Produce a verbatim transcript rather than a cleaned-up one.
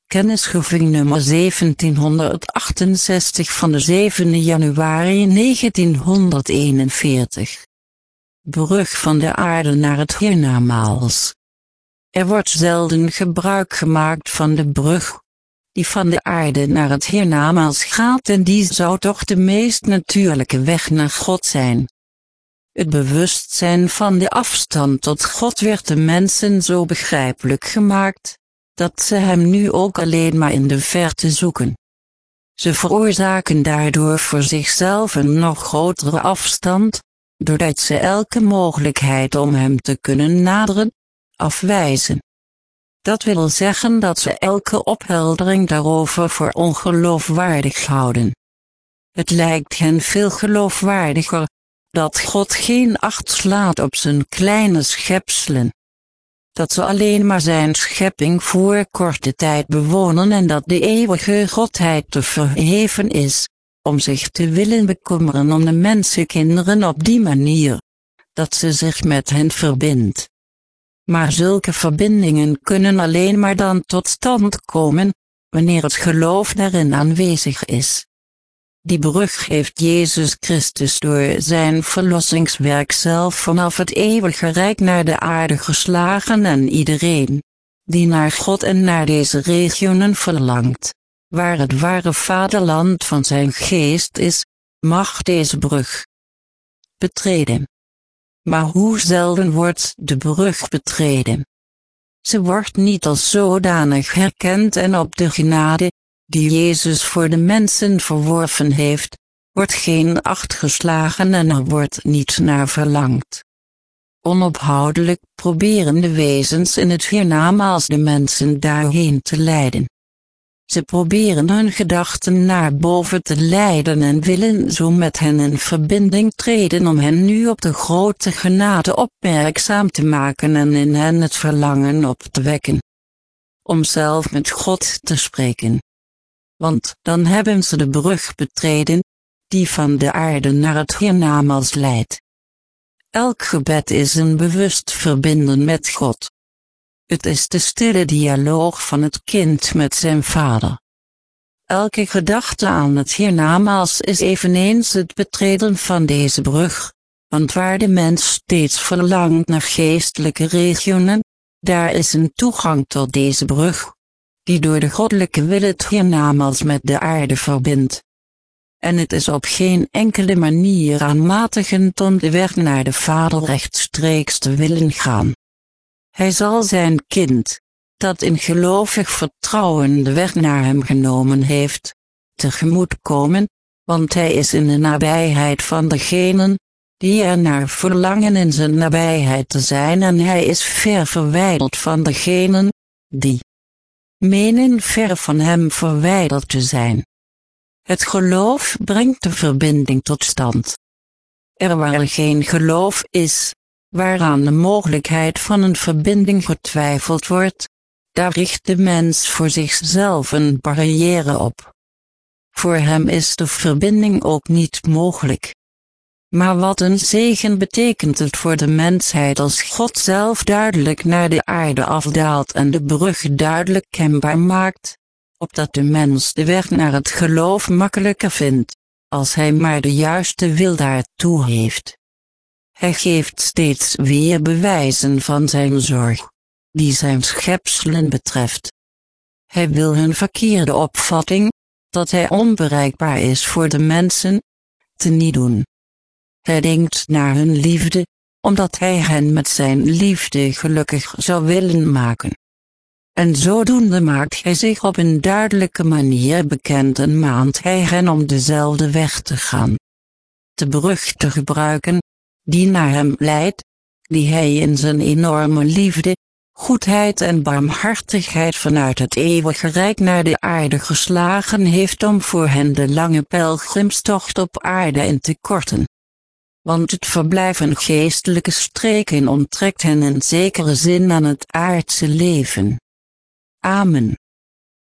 Kennisgeving nummer zeventienhonderdachtenzestig van de zevende januari negentienhonderdeenenveertig. Brug van de aarde naar het hiernamaals. Er wordt zelden gebruik gemaakt van de brug die van de aarde naar het hiernamaals gaat, en die zou toch de meest natuurlijke weg naar God zijn. Het bewustzijn van de afstand tot God werd de mensen zo begrijpelijk gemaakt, dat ze hem nu ook alleen maar in de verte zoeken. Ze veroorzaken daardoor voor zichzelf een nog grotere afstand, doordat ze elke mogelijkheid om hem te kunnen naderen, afwijzen. Dat wil zeggen dat ze elke opheldering daarover voor ongeloofwaardig houden. Het lijkt hen veel geloofwaardiger dat God geen acht slaat op zijn kleine schepselen, dat ze alleen maar zijn schepping voor korte tijd bewonen en dat de eeuwige Godheid te verheven is, om zich te willen bekommeren om de mensenkinderen op die manier, dat ze zich met hen verbindt. Maar zulke verbindingen kunnen alleen maar dan tot stand komen, wanneer het geloof daarin aanwezig is. Die brug heeft Jezus Christus door zijn verlossingswerk zelf vanaf het eeuwige rijk naar de aarde geslagen, en iedereen die naar God en naar deze regionen verlangt, waar het ware vaderland van zijn geest is, mag deze brug betreden. Maar hoe zelden wordt de brug betreden? Ze wordt niet als zodanig herkend, en op de genade die Jezus voor de mensen verworven heeft, wordt geen acht geslagen en er wordt niet naar verlangd. Onophoudelijk proberen de wezens in het hiernamaals de mensen daarheen te leiden. Ze proberen hun gedachten naar boven te leiden en willen zo met hen in verbinding treden om hen nu op de grote genade opmerkzaam te maken en in hen het verlangen op te wekken om zelf met God te spreken. Want dan hebben ze de brug betreden, die van de aarde naar het hiernamaals leidt. Elk gebed is een bewust verbinden met God. Het is de stille dialoog van het kind met zijn vader. Elke gedachte aan het hiernamaals is eveneens het betreden van deze brug, want waar de mens steeds verlangt naar geestelijke regionen, daar is een toegang tot deze brug, die door de goddelijke wil het hiernamaals met de aarde verbindt. En het is op geen enkele manier aanmatigend om de weg naar de Vader rechtstreeks te willen gaan. Hij zal zijn kind, dat in gelovig vertrouwen de weg naar hem genomen heeft, tegemoetkomen, want hij is in de nabijheid van degenen die er naar verlangen in zijn nabijheid te zijn, en hij is ver verwijderd van degenen die menen ver van hem verwijderd te zijn. Het geloof brengt de verbinding tot stand. Er waar er geen geloof is, waaraan de mogelijkheid van een verbinding getwijfeld wordt, daar richt de mens voor zichzelf een barrière op. Voor hem is de verbinding ook niet mogelijk. Maar wat een zegen betekent het voor de mensheid als God zelf duidelijk naar de aarde afdaalt en de brug duidelijk kenbaar maakt, opdat de mens de weg naar het geloof makkelijker vindt, als hij maar de juiste wil daartoe heeft. Hij geeft steeds weer bewijzen van zijn zorg, die zijn schepselen betreft. Hij wil hun verkeerde opvatting, dat hij onbereikbaar is voor de mensen, teniet doen. Hij denkt naar hun liefde, omdat hij hen met zijn liefde gelukkig zou willen maken. En zodoende maakt hij zich op een duidelijke manier bekend en maant hij hen om dezelfde weg te gaan. De brug te gebruiken, die naar hem leidt, die hij in zijn enorme liefde, goedheid en barmhartigheid vanuit het eeuwige rijk naar de aarde geslagen heeft om voor hen de lange pelgrimstocht op aarde in te korten. Want het verblijf in geestelijke streken onttrekt hen in zekere zin aan het aardse leven. Amen.